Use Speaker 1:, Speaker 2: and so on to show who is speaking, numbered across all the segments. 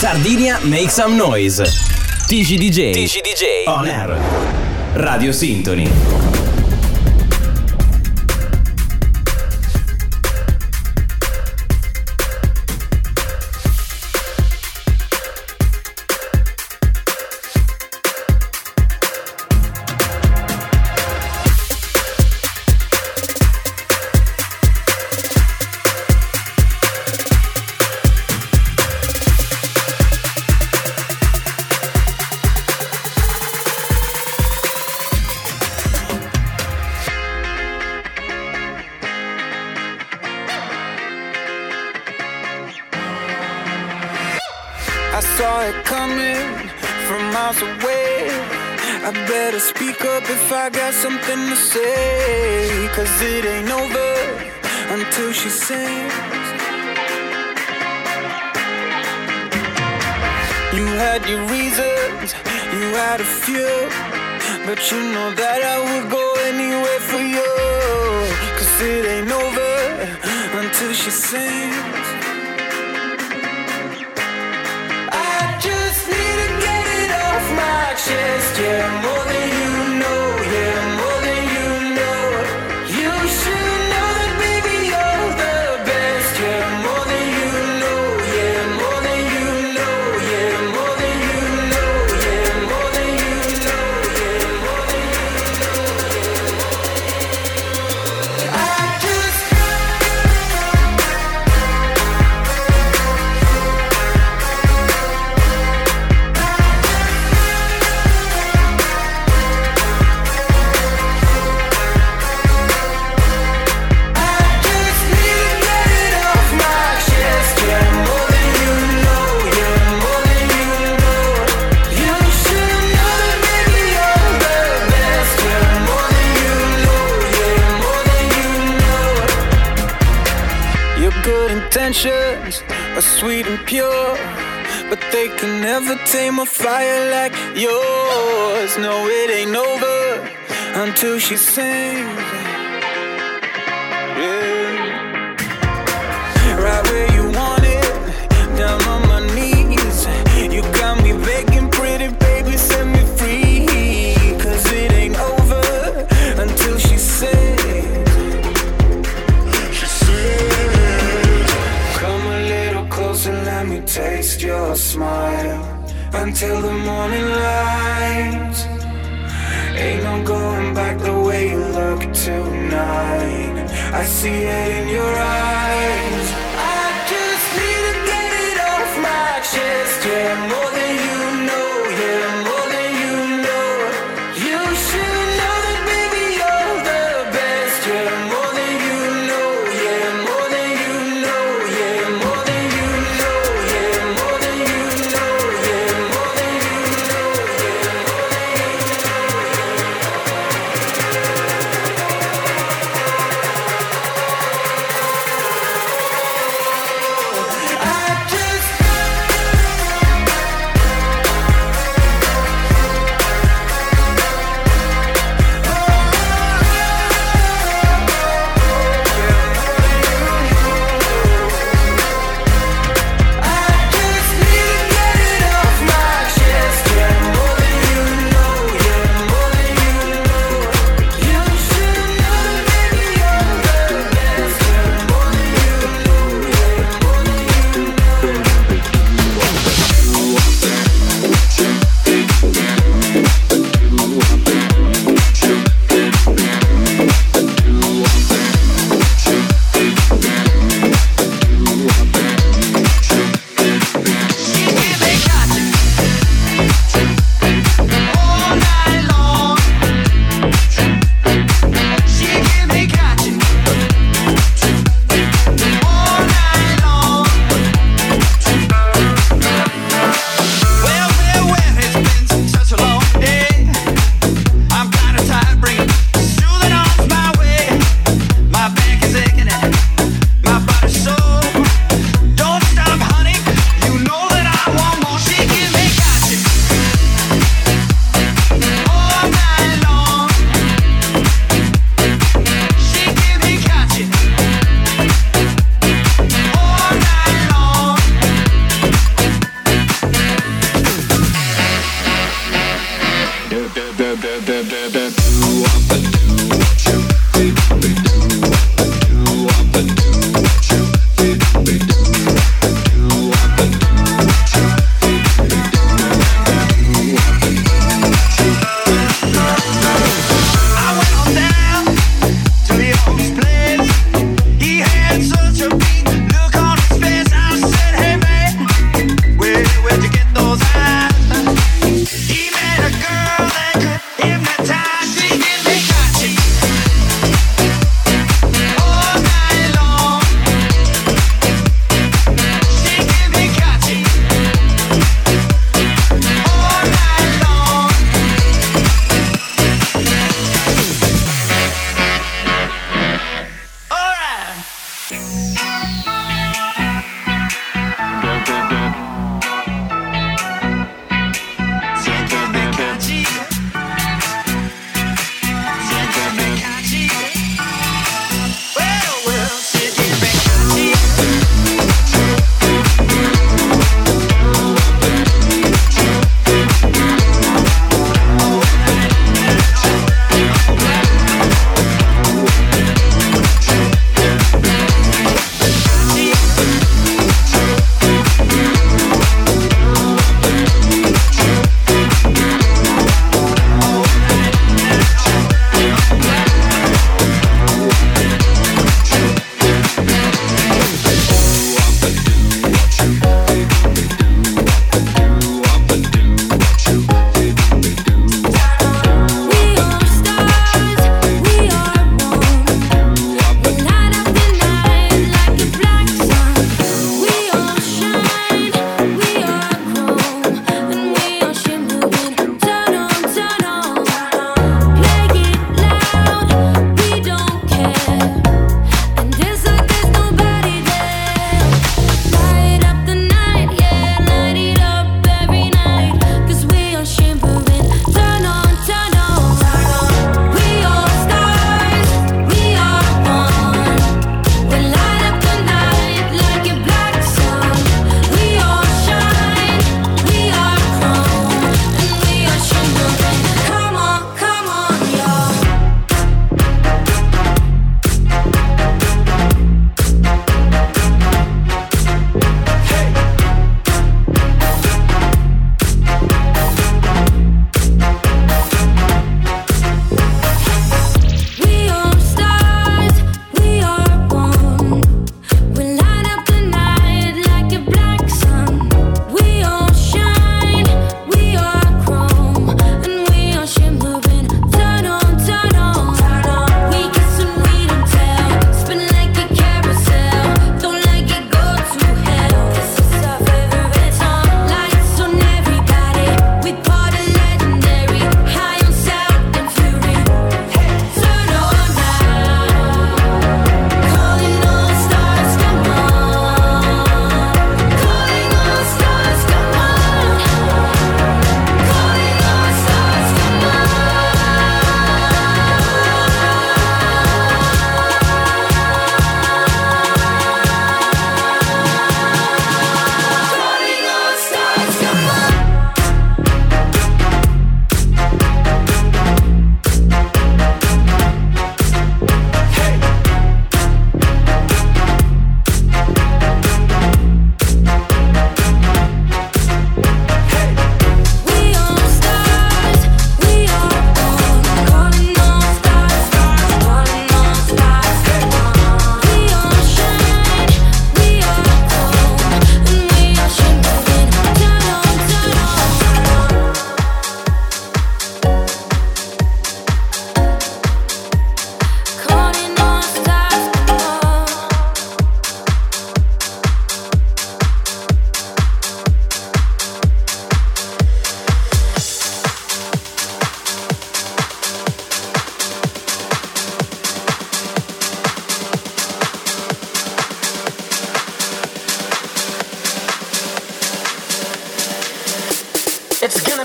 Speaker 1: Sardinia make some noise. TG DJ on air. Radio Sintony.
Speaker 2: Something to say, 'cause it ain't over until she sings. You had your reasons, you had a few, but you know that I would go anywhere for you, 'cause it ain't over until she sings. I just need to get it off my chest, yeah, more than you know. Intentions are sweet and pure, but they can never tame a fire like yours. No, it ain't over until she sings. Yeah. Right where you want it, down on my knees. You got me begging, pretty baby, set me free. 'Cause it ain't over until she sings. Let me taste your smile until the morning light. Ain't no going back the way you look tonight. I see it in your eyes. I just need to get it off my chest, yeah, more than you know, yeah, more than you know. You should know that, baby, you're the best, yeah, more than you know, yeah, more than you know, yeah, more than you know.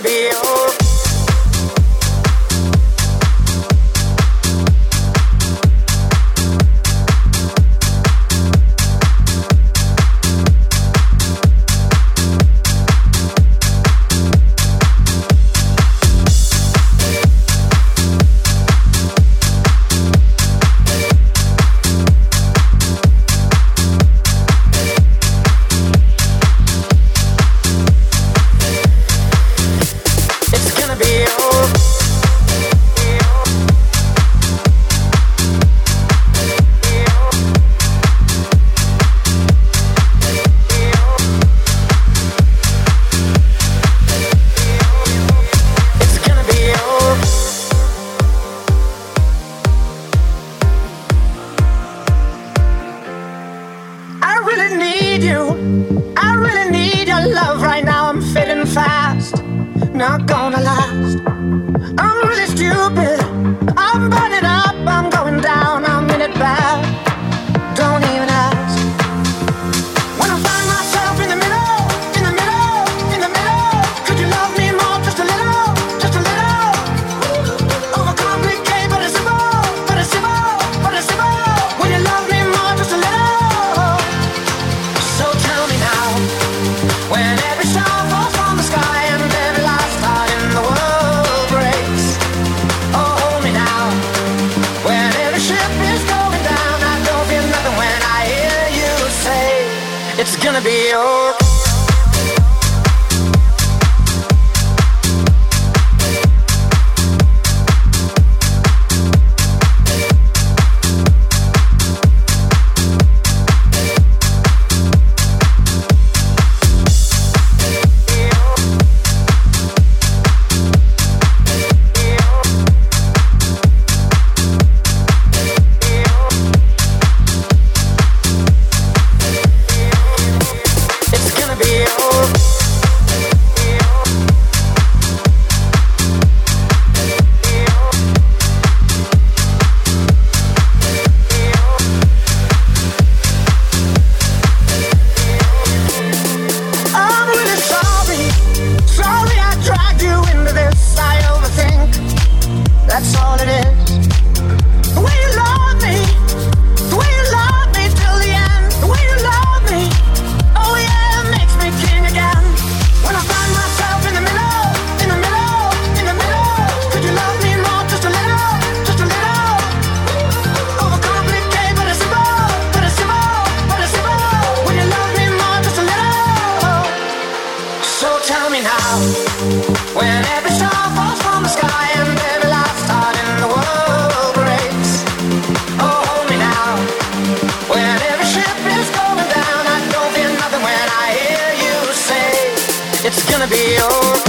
Speaker 3: be your not gonna last. I'm really stupid. I'm burning up, I'm going down, I'm in it bad. Don't even ask. When I find myself in the middle, in the middle, in the middle, could you love me more, just a little, just a little? Overcomplicate, but it's simple, but it's simple, but it's simple. Will you love me more, just a little? So tell me now, when every star falls from the sky and every last heart in the world breaks. Oh, hold me now, when every ship is going down. I don't feel nothing when I hear you say it's gonna be your. That's all it is. The way you love me, the way you love me till the end. The way you love me, oh yeah, it makes me king again. When I find myself in the middle, in the middle, in the middle, could you love me more, just a little, just a little? Overcomplicate, but it's simple, but it's simple, but it's simple. Will you love me more, just a little? So tell me now, when every star falls from the sky and every last heart in the world breaks. Oh, hold me now, when every ship is going down. I don't feel nothing when I hear you say it's gonna be your.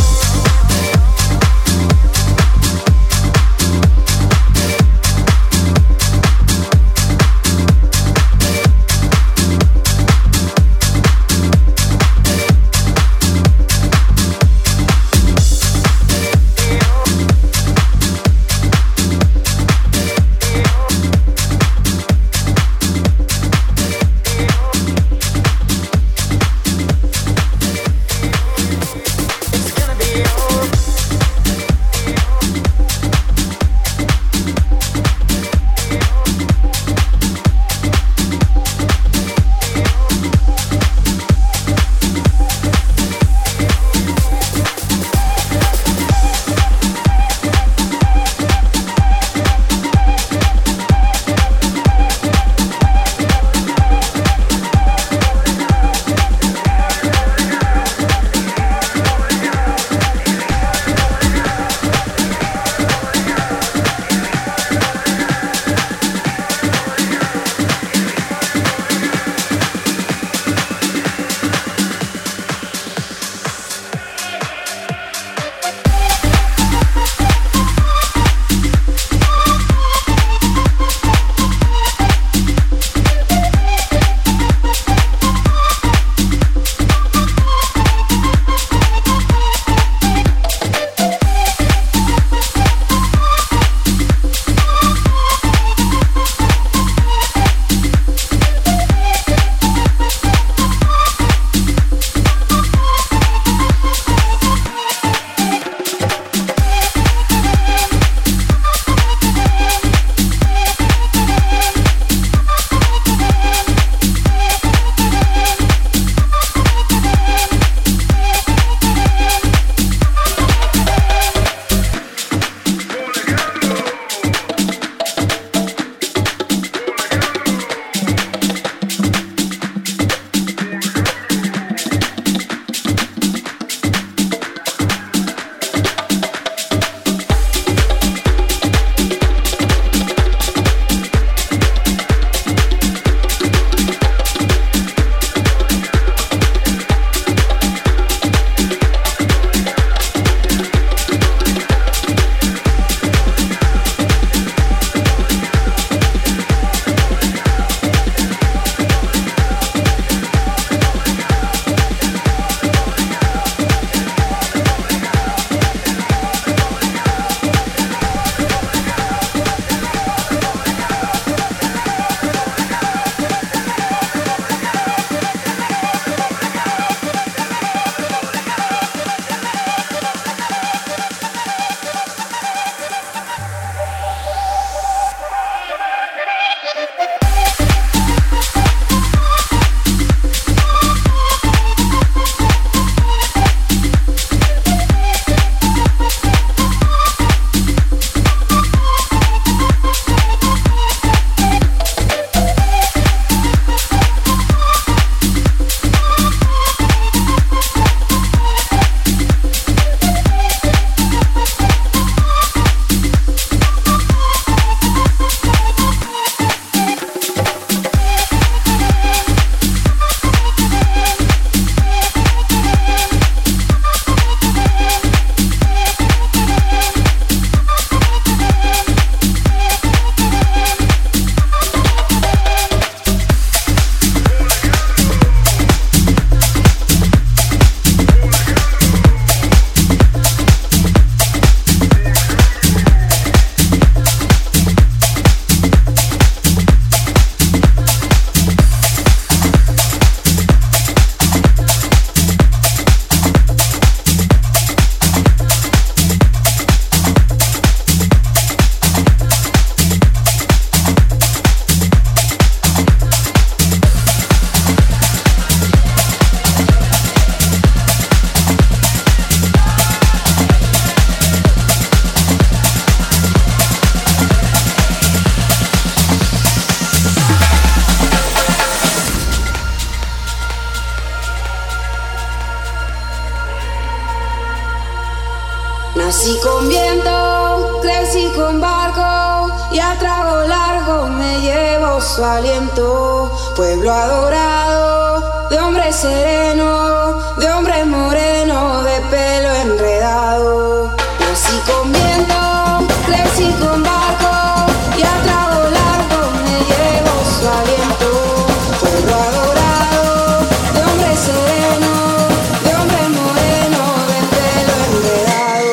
Speaker 4: Nací con viento, crecí con barco y a trago largo me llevo su aliento. Pueblo adorado, de hombre sereno, de hombre moreno, de pelo enredado. Nací con viento, crecí con barco y a trago largo me llevo su aliento. Pueblo adorado, de hombre sereno, de hombre moreno, de pelo enredado.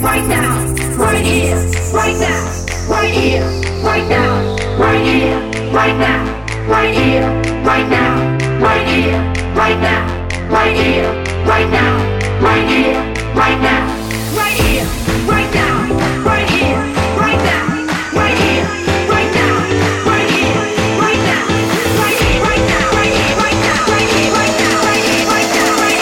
Speaker 3: right now, right here, right now, right here, right now, right here, right now, right here, right now, right here, right now, right here, right now, right here, right now, right here, right now, right here, right now, right here, right now, right here, right now, right here, right now, right here, right now, right here, right now, right here, right now, right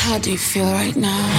Speaker 4: How do you feel right now?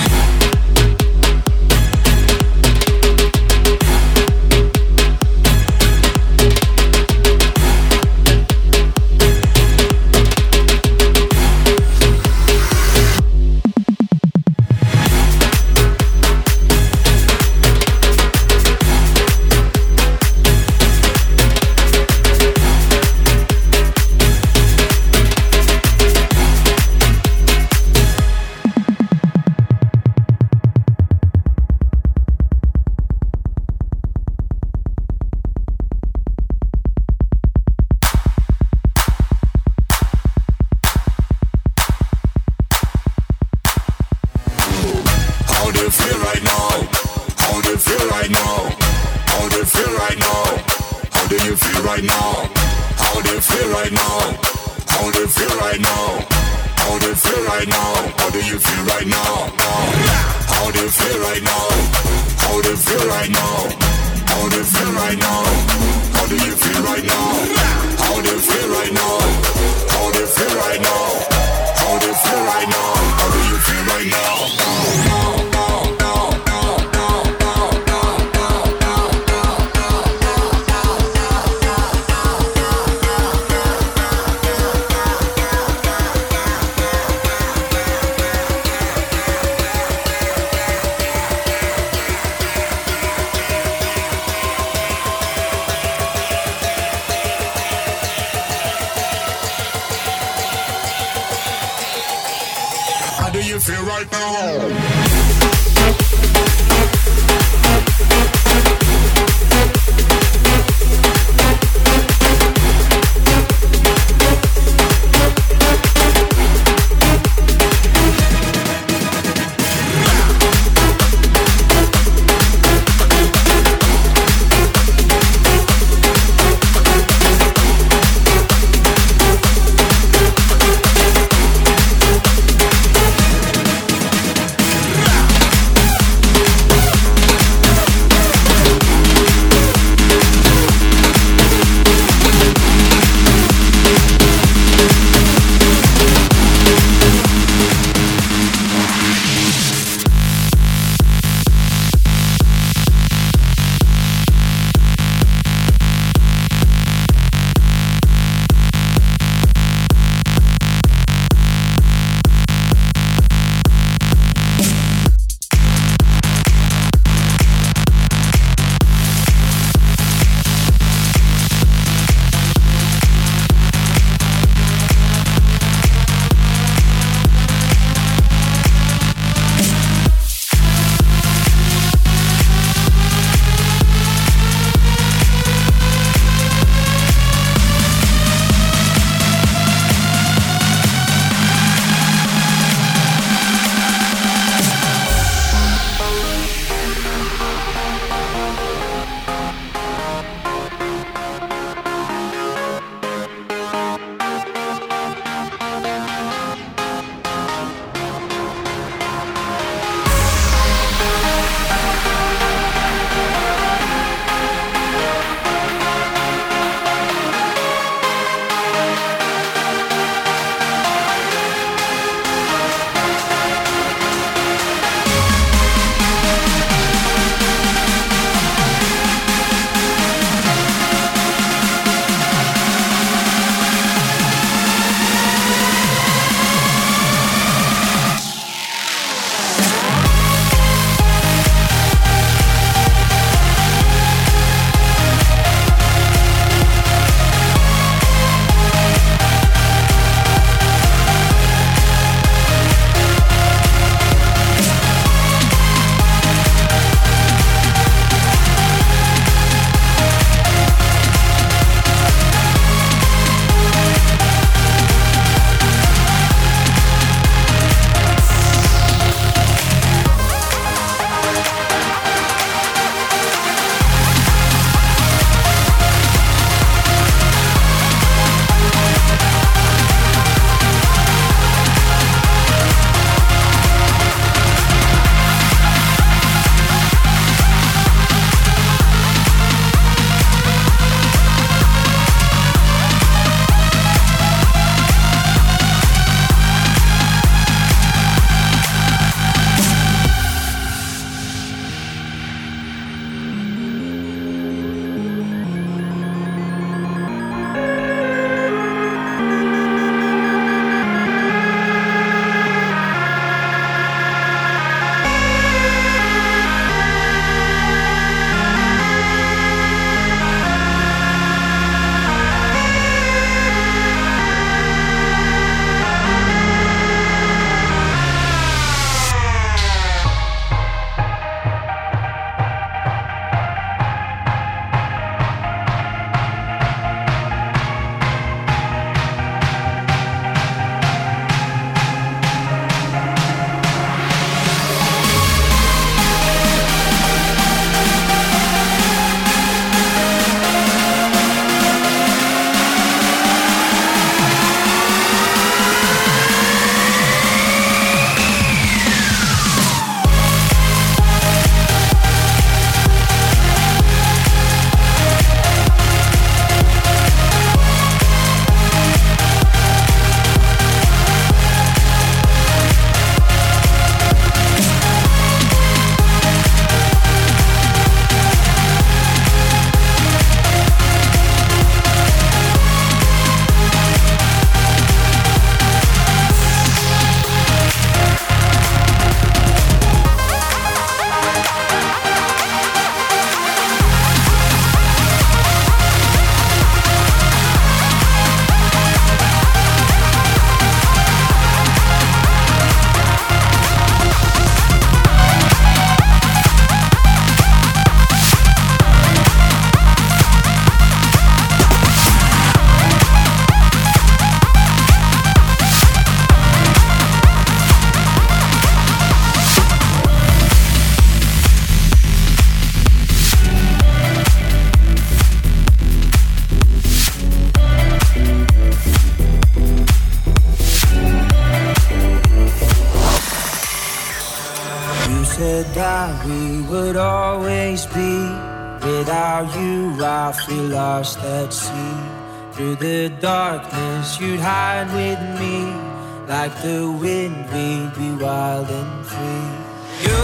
Speaker 5: thought we would always be. Without you, I feel lost at sea. Through the darkness, you'd hide with me. Like the wind, we'd be wild and free. You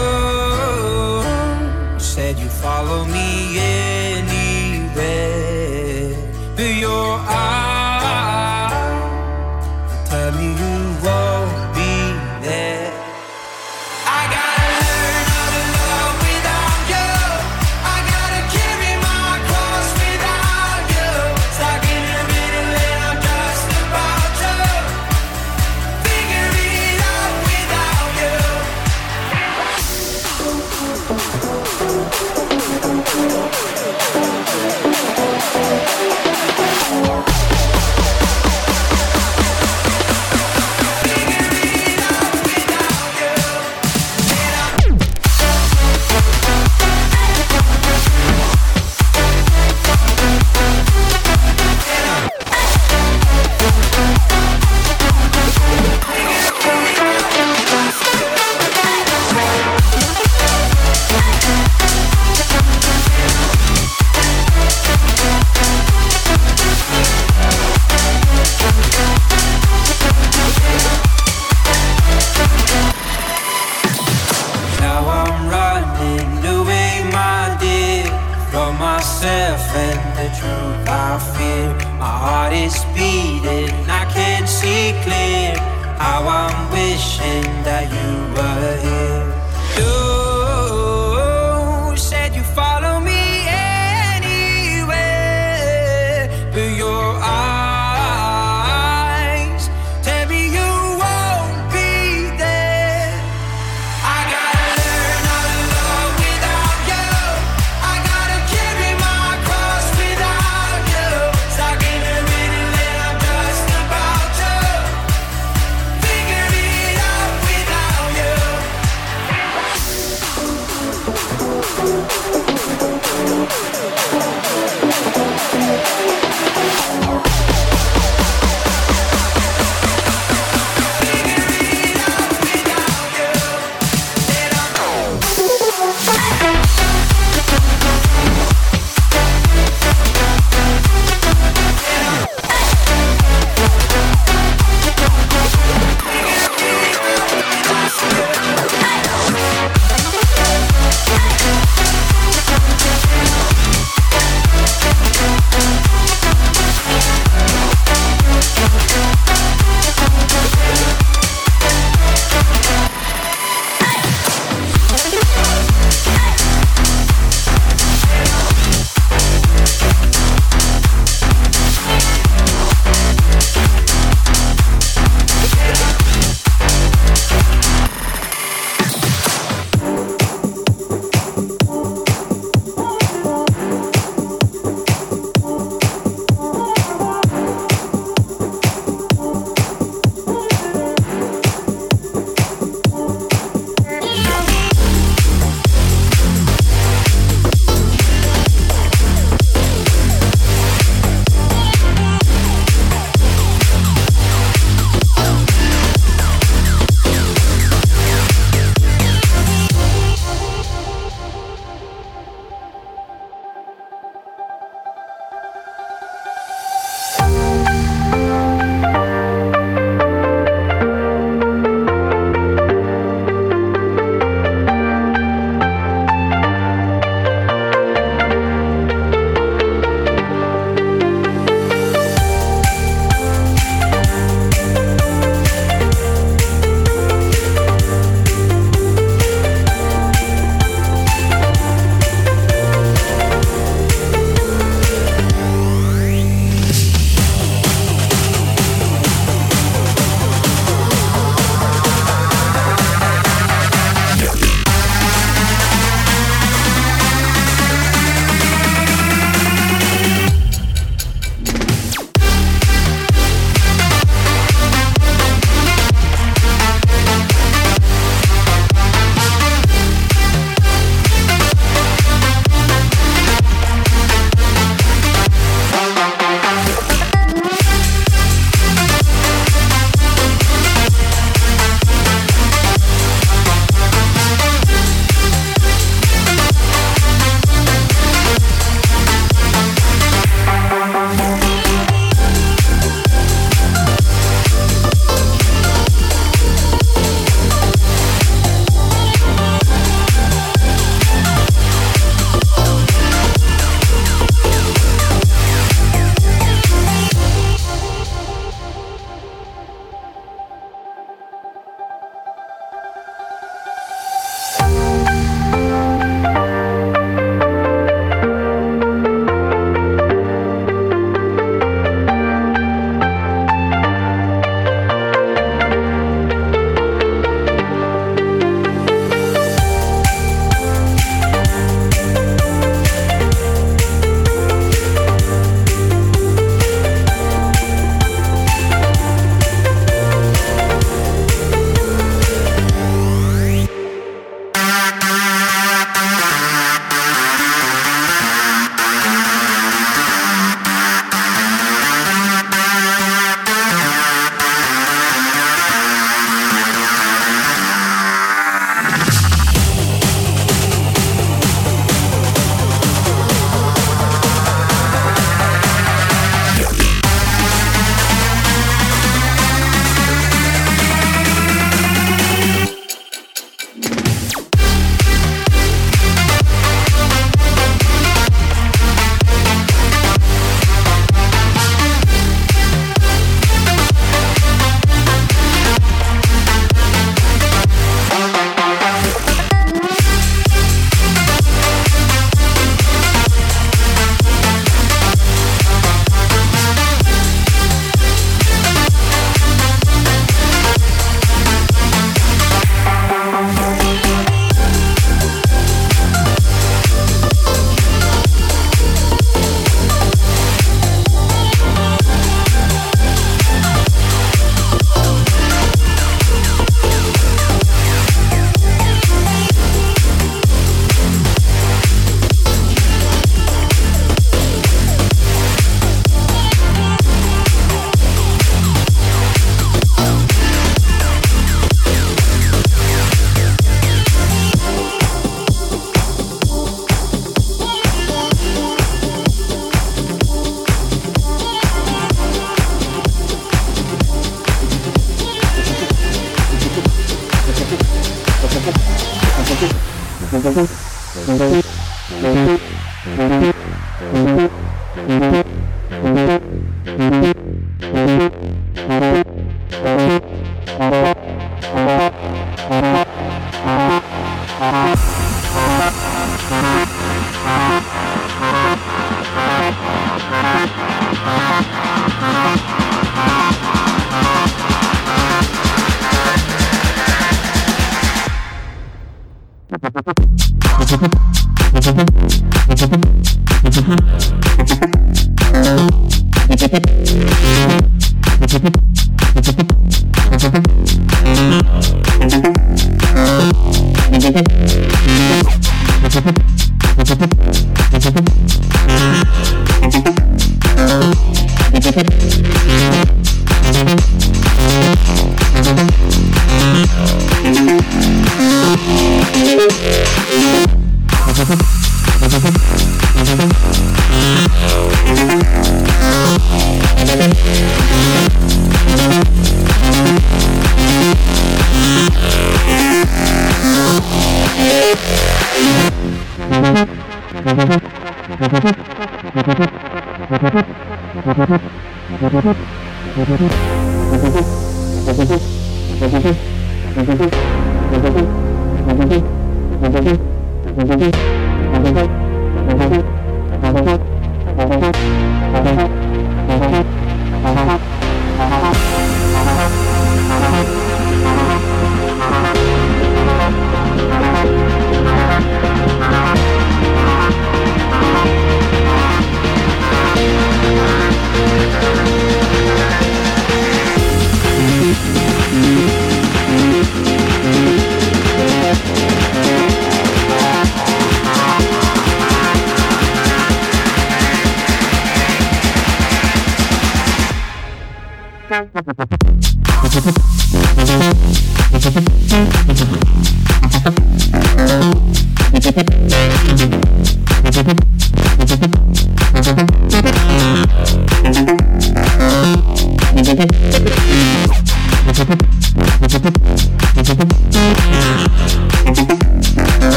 Speaker 5: said you'd follow me anywhere. But your eyes tell me you won't be there. I gotta learn how to love without you. I gotta carry my cross without you. Stuck in the middle and I'm just about to figure it out without you. And the truth I fear, my heart is beating, I can't see clear. How I'm wishing that you were here. You said you follow me anywhere, but your eyes tell me you won't be there. I gotta learn how to love without you. I gotta carry my cross without you. Stuck in the middle and I'm just about to figure it out without you.